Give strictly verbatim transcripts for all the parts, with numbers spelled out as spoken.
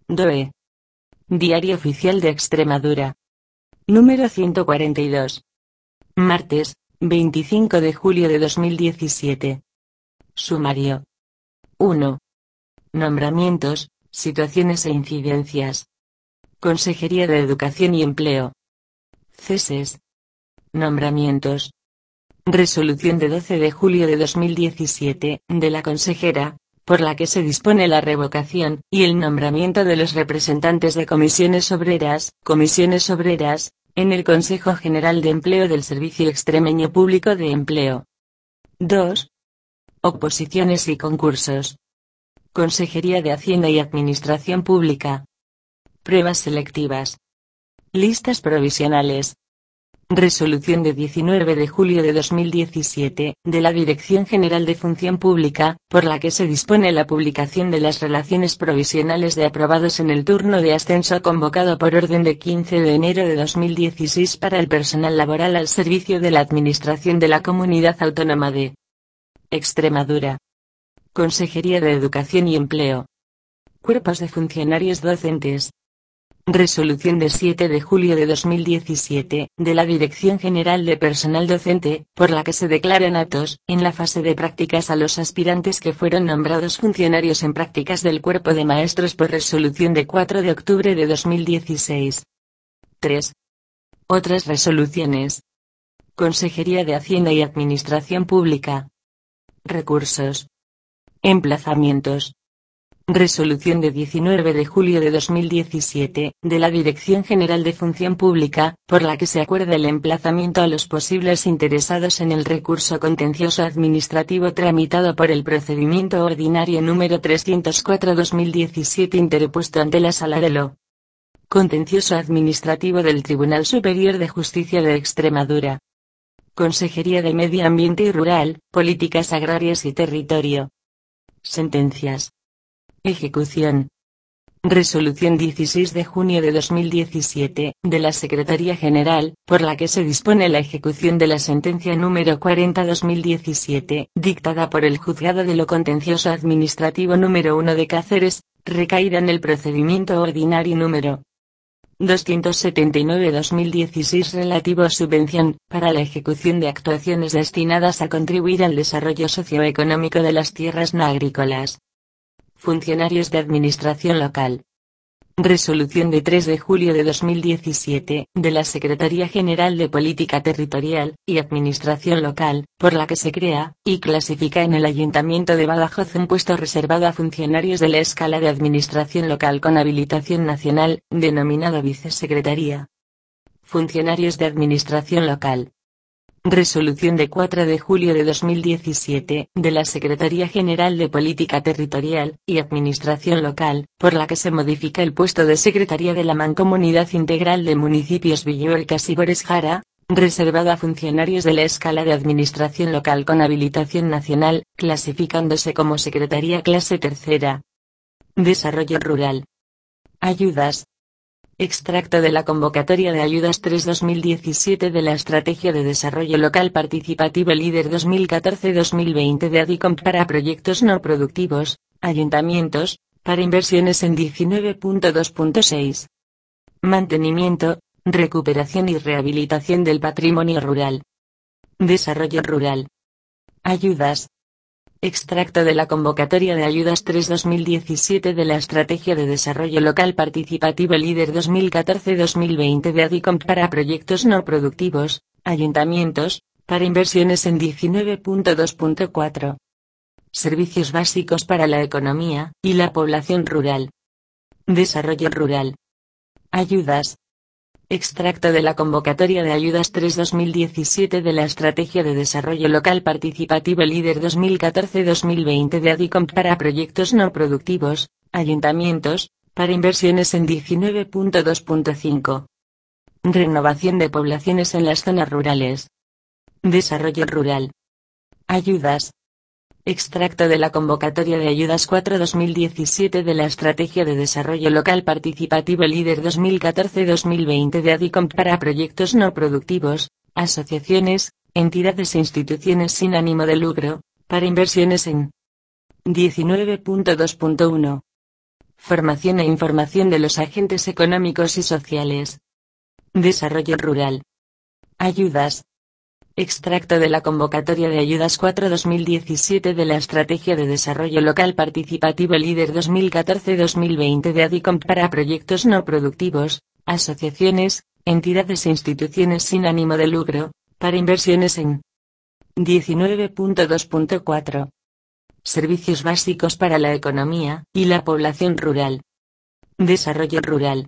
D O E. Diario Oficial de Extremadura. Número ciento cuarenta y dos. Martes, veinticinco de julio de dos mil diecisiete. Sumario. uno. Nombramientos, situaciones e incidencias. Consejería de Educación y Empleo. Ceses. Nombramientos. Resolución de doce de julio de dos mil diecisiete, de la consejera, por la que se dispone la revocación y el nombramiento de los representantes de comisiones obreras, comisiones obreras, en el Consejo General de Empleo del Servicio Extremeño Público de Empleo. dos. Oposiciones y concursos. Consejería de Hacienda y Administración Pública. Pruebas selectivas. Listas provisionales. Resolución de diecinueve de julio de dos mil diecisiete, de la Dirección General de Función Pública, por la que se dispone la publicación de las relaciones provisionales de aprobados en el turno de ascenso convocado por orden de quince de enero de dos mil dieciséis para el personal laboral al servicio de la Administración de la Comunidad Autónoma de Extremadura. Consejería de Educación y Empleo. Cuerpos de funcionarios docentes. Resolución de siete de julio de dos mil diecisiete, de la Dirección General de Personal Docente, por la que se declaran aptos, en la fase de prácticas a los aspirantes que fueron nombrados funcionarios en prácticas del Cuerpo de Maestros por resolución de cuatro de octubre de dos mil dieciséis. tres. Otras resoluciones. Consejería de Hacienda y Administración Pública. Recursos. Emplazamientos. Resolución de diecinueve de julio de dos mil diecisiete, de la Dirección General de Función Pública, por la que se acuerda el emplazamiento a los posibles interesados en el recurso contencioso administrativo tramitado por el procedimiento ordinario número trescientos cuatro barra dos mil diecisiete interpuesto ante la Sala de lo Contencioso Administrativo del Tribunal Superior de Justicia de Extremadura. Consejería de Medio Ambiente y Rural, Políticas Agrarias y Territorio. Sentencias. Ejecución. Resolución dieciséis de junio de dos mil diecisiete, de la Secretaría General, por la que se dispone la ejecución de la sentencia número cuarenta barra dos mil diecisiete, dictada por el Juzgado de lo Contencioso Administrativo número uno de Cáceres, recaída en el procedimiento ordinario número doscientos setenta y nueve barra dos mil dieciséis relativo a subvención, para la ejecución de actuaciones destinadas a contribuir al desarrollo socioeconómico de las tierras no agrícolas. Funcionarios de Administración Local. Resolución de tres de julio de dos mil diecisiete, de la Secretaría General de Política Territorial y Administración Local, por la que se crea y clasifica en el Ayuntamiento de Badajoz un puesto reservado a funcionarios de la escala de Administración Local con habilitación nacional, denominado Vicesecretaría. Funcionarios de Administración Local. Resolución de cuatro de julio de dos mil diecisiete, de la Secretaría General de Política Territorial y Administración Local, por la que se modifica el puesto de Secretaría de la Mancomunidad Integral de Municipios Villuercas y Borés-Jara, reservado a funcionarios de la escala de Administración Local con habilitación nacional, clasificándose como Secretaría Clase Tercera. Desarrollo Rural. Ayudas. Extracto de la convocatoria de ayudas tres barra dos mil diecisiete de la Estrategia de Desarrollo Local Participativo Líder dos mil catorce dos mil veinte de ADICOM para proyectos no productivos, ayuntamientos, para inversiones en diecinueve punto dos punto seis. Mantenimiento, recuperación y rehabilitación del patrimonio rural. Desarrollo rural. Ayudas. Extracto de la convocatoria de ayudas tres barra dos mil diecisiete de la Estrategia de Desarrollo Local Participativo Líder dos mil catorce dos mil veinte de ADICOM para proyectos no productivos, ayuntamientos, para inversiones en diecinueve punto dos punto cuatro. Servicios básicos para la economía y la población rural. Desarrollo rural. Ayudas. Extracto de la convocatoria de ayudas tres barra dos mil diecisiete de la Estrategia de Desarrollo Local Participativo Líder dos mil catorce dos mil veinte de ADICOM para proyectos no productivos, ayuntamientos, para inversiones en diecinueve punto dos punto cinco. Renovación de poblaciones en las zonas rurales. Desarrollo rural. Ayudas. Extracto de la convocatoria de ayudas cuatro barra dos mil diecisiete de la Estrategia de Desarrollo Local Participativo Líder dos mil catorce dos mil veinte de ADICOM para proyectos no productivos, asociaciones, entidades e instituciones sin ánimo de lucro, para inversiones en diecinueve punto dos punto uno. Formación e información de los agentes económicos y sociales. Desarrollo rural. Ayudas. Extracto de la convocatoria de ayudas cuatro barra dos mil diecisiete de la Estrategia de Desarrollo Local Participativo Líder dos mil catorce dos mil veinte de ADICOM para proyectos no productivos, asociaciones, entidades e instituciones sin ánimo de lucro, para inversiones en diecinueve punto dos punto cuatro. Servicios básicos para la economía y la población rural. Desarrollo rural.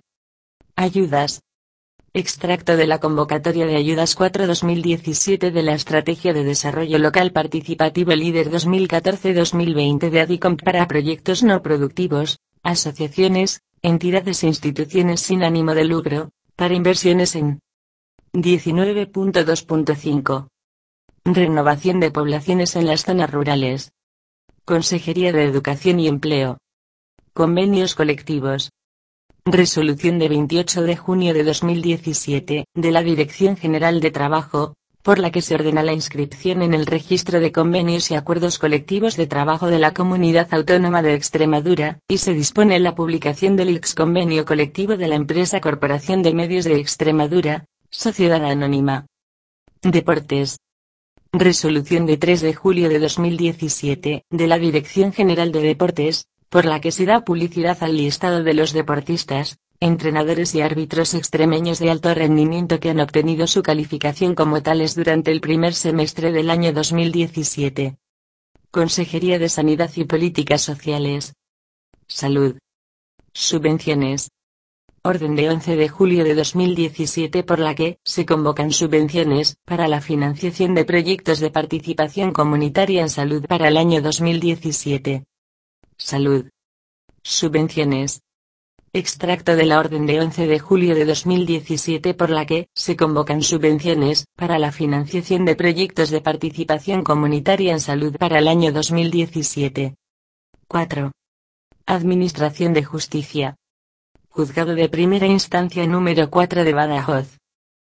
Ayudas. Extracto de la convocatoria de ayudas cuatro barra dos mil diecisiete de la Estrategia de Desarrollo Local Participativo Líder dos mil catorce dos mil veinte de ADICOM para proyectos no productivos, asociaciones, entidades e instituciones sin ánimo de lucro, para inversiones en diecinueve punto dos punto cinco. Renovación de poblaciones en las zonas rurales. Consejería de Educación y Empleo. Convenios colectivos. Resolución de veintiocho de junio de dos mil diecisiete, de la Dirección General de Trabajo, por la que se ordena la inscripción en el Registro de Convenios y Acuerdos Colectivos de Trabajo de la Comunidad Autónoma de Extremadura, y se dispone la publicación del exconvenio colectivo de la empresa Corporación de Medios de Extremadura, Sociedad Anónima. Deportes. Resolución de tres de julio de dos mil diecisiete, de la Dirección General de Deportes, por la que se da publicidad al listado de los deportistas, entrenadores y árbitros extremeños de alto rendimiento que han obtenido su calificación como tales durante el primer semestre del año dos mil diecisiete. Consejería de Sanidad y Políticas Sociales. Salud. Subvenciones. Orden de once de julio de dos mil diecisiete por la que se convocan subvenciones para la financiación de proyectos de participación comunitaria en salud para el año dos mil diecisiete. Salud. Subvenciones. Extracto de la orden de once de julio de dos mil diecisiete por la que se convocan subvenciones para la financiación de proyectos de participación comunitaria en salud para el año dos mil diecisiete. cuatro. Administración de Justicia. Juzgado de Primera Instancia número cuatro de Badajoz.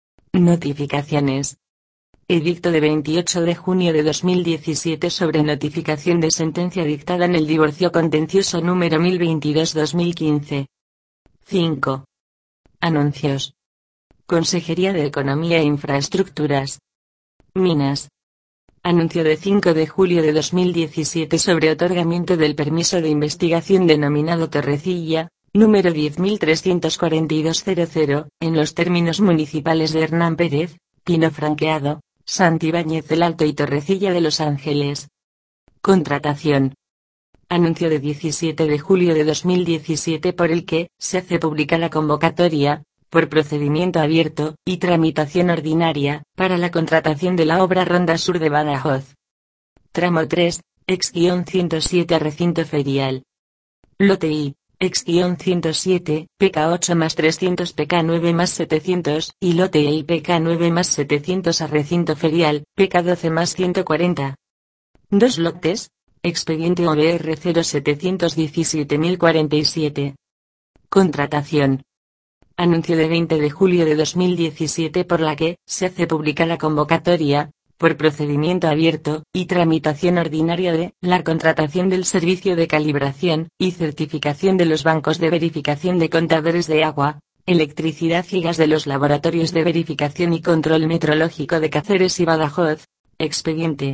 Notificaciones. Edicto de veintiocho de junio de dos mil diecisiete sobre notificación de sentencia dictada en el divorcio contencioso número mil veintidós barra dos mil quince. cinco. Anuncios. Consejería de Economía e Infraestructuras. Minas. Anuncio de cinco de julio de dos mil diecisiete sobre otorgamiento del permiso de investigación denominado Torrecilla, número diez mil trescientos cuarenta y dos cero cero, en los términos municipales de Hernán Pérez, Pino Franqueado, Santibáñez del Alto y Torrecilla de Los Ángeles. Contratación. Anuncio de diecisiete de julio de dos mil diecisiete por el que se hace pública la convocatoria, por procedimiento abierto y tramitación ordinaria, para la contratación de la obra Ronda Sur de Badajoz. Tramo tres, ex ciento siete a recinto ferial. Lote I. ex ciento siete, P K ocho más trescientos P K nueve más setecientos, y lote I P K nueve más setecientos a recinto ferial, P K doce más ciento cuarenta. Dos lotes, expediente O B R cero setecientos diecisiete mil cuarenta y siete. Contratación. Anuncio de veinte de julio de dos mil diecisiete por la que se hace pública la convocatoria, por procedimiento abierto y tramitación ordinaria de la contratación del servicio de calibración y certificación de los bancos de verificación de contadores de agua, electricidad y gas de los laboratorios de verificación y control metrológico de Cáceres y Badajoz, expediente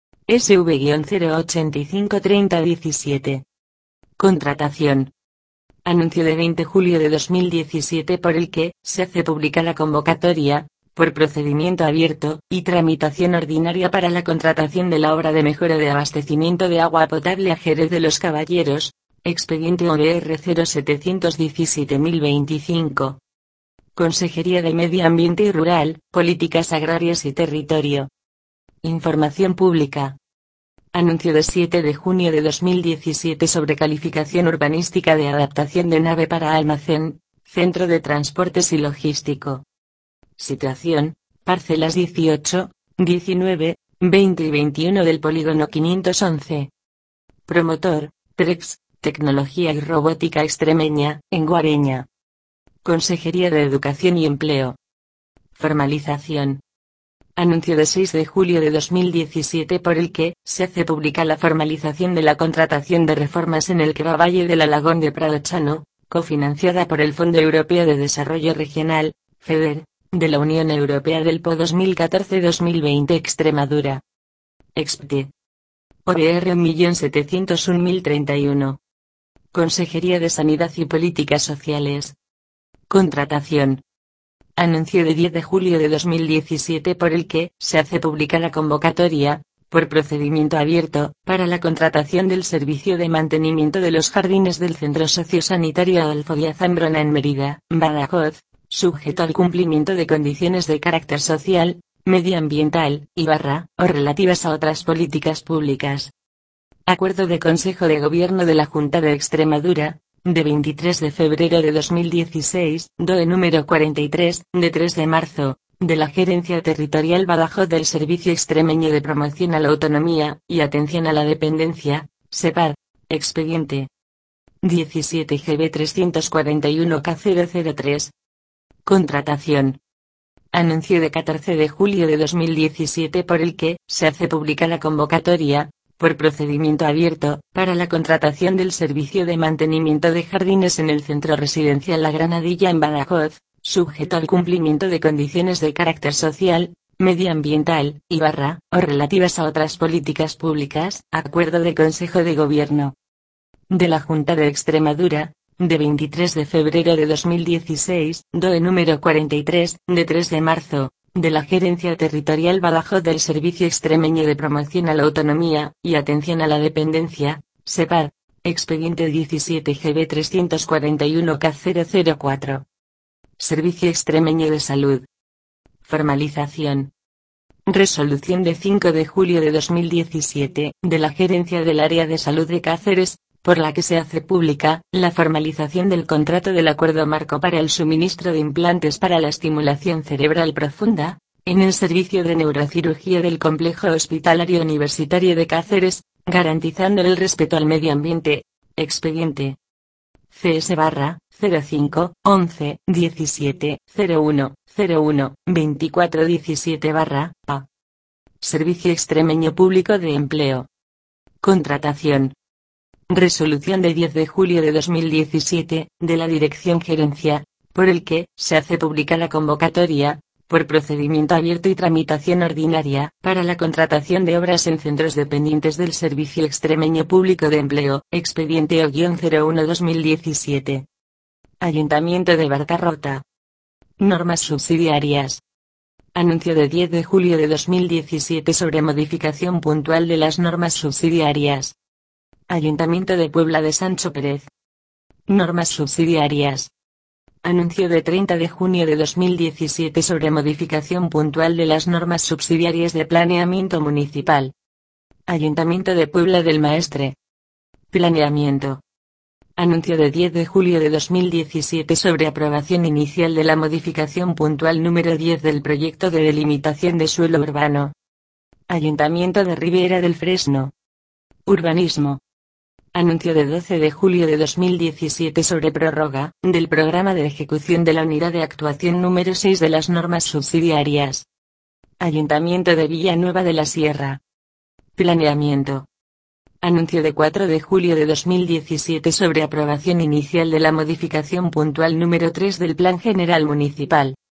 S V cero ochenta y cinco treinta diecisiete. Contratación. Anuncio de veinte de julio de dos mil diecisiete por el que se hace pública la convocatoria, por procedimiento abierto y tramitación ordinaria para la contratación de la obra de mejora de abastecimiento de agua potable a Jerez de los Caballeros, expediente O B R cero setecientos diecisiete mil veinticinco. Consejería de Medio Ambiente y Rural, Políticas Agrarias y Territorio. Información pública. Anuncio de siete de junio de dos mil diecisiete sobre calificación urbanística de adaptación de nave para almacén, centro de transportes y logístico. Situación, parcelas dieciocho, diecinueve, veinte y veintiuno del polígono quinientos once. Promotor, Prex, Tecnología y Robótica Extremeña, en Guareña. Consejería de Educación y Empleo. Formalización. Anuncio de seis de julio de dos mil diecisiete por el que se hace pública la formalización de la contratación de reformas en el que va Valle del Alagón de Prado-Chano, cofinanciada por el Fondo Europeo de Desarrollo Regional, FEDER, de la Unión Europea del P O dos mil catorce dos mil veinte Extremadura. Expte. O B R un millón setecientos un mil treinta y uno. Consejería de Sanidad y Políticas Sociales. Contratación. Anuncio de diez de julio de dos mil diecisiete por el que se hace pública la convocatoria, por procedimiento abierto, para la contratación del servicio de mantenimiento de los jardines del Centro Sociosanitario Adolfo Díaz Ambrona en Mérida, Badajoz, sujeto al cumplimiento de condiciones de carácter social, medioambiental, y barra, o relativas a otras políticas públicas. Acuerdo de Consejo de Gobierno de la Junta de Extremadura, de veintitrés de febrero de dos mil dieciséis, D O E número cuarenta y tres, de tres de marzo, de la Gerencia Territorial Badajoz del Servicio Extremeño de Promoción a la Autonomía y Atención a la Dependencia, SEPAD, expediente diecisiete G B trescientos cuarenta y uno K cero cero tres. Contratación. Anuncio de catorce de julio de dos mil diecisiete por el que se hace pública la convocatoria, por procedimiento abierto, para la contratación del servicio de mantenimiento de jardines en el Centro Residencial La Granadilla en Badajoz, sujeto al cumplimiento de condiciones de carácter social, medioambiental, y barra, o relativas a otras políticas públicas, acuerdo de Consejo de Gobierno de la Junta de Extremadura, de veintitrés de febrero de dos mil dieciséis, D O E número cuarenta y tres, de tres de marzo, de la Gerencia Territorial Badajoz del Servicio Extremeño de Promoción a la Autonomía y Atención a la Dependencia, SEPAD, expediente diecisiete G B trescientos cuarenta y uno K cero cero cuatro. Servicio Extremeño de Salud. Formalización. Resolución de cinco de julio de dos mil diecisiete, de la Gerencia del Área de Salud de Cáceres, por la que se hace pública la formalización del contrato del Acuerdo Marco para el suministro de implantes para la estimulación cerebral profunda, en el servicio de neurocirugía del Complejo Hospitalario Universitario de Cáceres, garantizando el respeto al medio ambiente. Expediente C S barra cero cinco once diecisiete cero uno cero uno veinticuatro diecisiete barra A. Servicio Extremeño Público de Empleo. Contratación. Resolución de diez de julio de dos mil diecisiete, de la Dirección Gerencia, por el que se hace pública la convocatoria, por procedimiento abierto y tramitación ordinaria, para la contratación de obras en centros dependientes del Servicio Extremeño Público de Empleo, expediente O cero uno dos mil diecisiete. Ayuntamiento de Barcarrota. Normas subsidiarias. Anuncio de diez de julio de dos mil diecisiete sobre modificación puntual de las normas subsidiarias. Ayuntamiento de Puebla de Sancho Pérez. Normas subsidiarias. Anuncio de treinta de junio de dos mil diecisiete sobre modificación puntual de las normas subsidiarias de planeamiento municipal. Ayuntamiento de Puebla del Maestre. Planeamiento. Anuncio de diez de julio de dos mil diecisiete sobre aprobación inicial de la modificación puntual número diez del proyecto de delimitación de suelo urbano. Ayuntamiento de Ribera del Fresno. Urbanismo. Anuncio de doce de julio de dos mil diecisiete sobre prórroga del programa de ejecución de la unidad de actuación número seis de las normas subsidiarias. Ayuntamiento de Villanueva de la Sierra. Planeamiento. Anuncio de cuatro de julio de dos mil diecisiete sobre aprobación inicial de la modificación puntual número tres del Plan General Municipal.